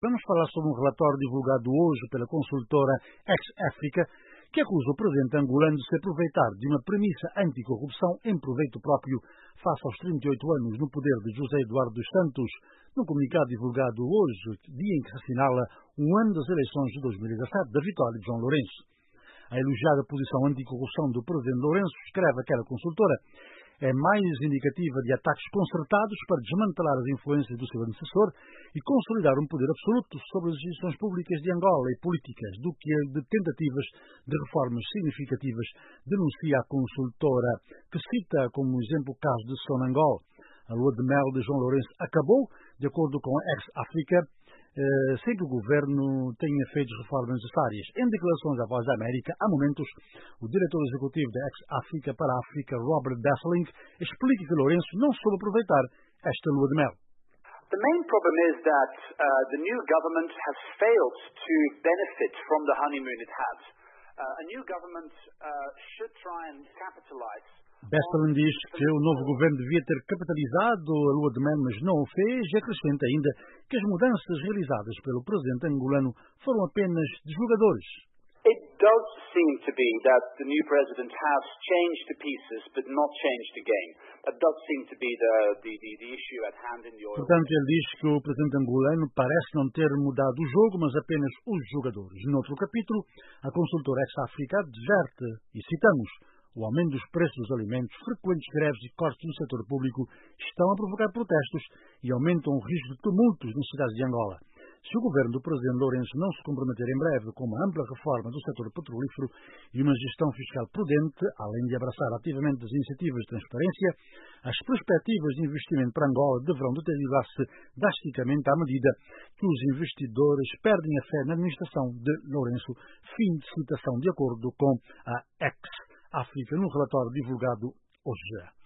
Vamos falar sobre um relatório divulgado hoje pela consultora Ex-Africa, que acusa o presidente angolano de se aproveitar de uma premissa anticorrupção em proveito próprio face aos 38 anos no poder de José Eduardo dos Santos. Num comunicado divulgado hoje, dia em que se assinala um ano das eleições de 2017 da vitória de João Lourenço. A elogiada posição anticorrupção do presidente Lourenço, escreve aquela consultora, é mais indicativa de ataques concertados para desmantelar as influências do seu antecessor e consolidar um poder absoluto sobre as instituições públicas de Angola e políticas do que de tentativas de reformas significativas, denuncia a consultora, que cita como exemplo o caso de Sonangol. A lua de mel de João Lourenço acabou, de acordo com a Ex-Africa, sem que o governo tenha feito reformas necessárias. Em declarações à Voz da América, há momentos, o diretor executivo da Ex-Africa para a África, Robert Besseling, explica que Lourenço não soube aproveitar esta lua de mel. The main problem is that the new government has failed to benefit from the honeymoon it had. A new government should try and capitalize. Besseling diz que o novo governo devia ter capitalizado a lua de mel, mas não o fez, e acrescenta ainda que as mudanças realizadas pelo presidente angolano foram apenas de jogadores. It does seem to be that the new president has changed the pieces but not changed the game. That does seem to be the issue at hand in the oil. Portanto, ele diz que o presidente angolano parece não ter mudado o jogo, mas apenas os jogadores. Noutro capítulo, a consultora Ex-Africa adverte, e citamos, o aumento dos preços dos alimentos, frequentes greves e cortes no setor público estão a provocar protestos e aumentam o risco de tumultos nas cidades de Angola. Se o governo do presidente Lourenço não se comprometer em breve com uma ampla reforma do setor petrolífero e uma gestão fiscal prudente, além de abraçar ativamente as iniciativas de transparência, as perspectivas de investimento para Angola deverão deteriorar-se drasticamente à medida que os investidores perdem a fé na administração de Lourenço. Fim de citação, de acordo com a Ex-Africa, no relatório divulgado hoje.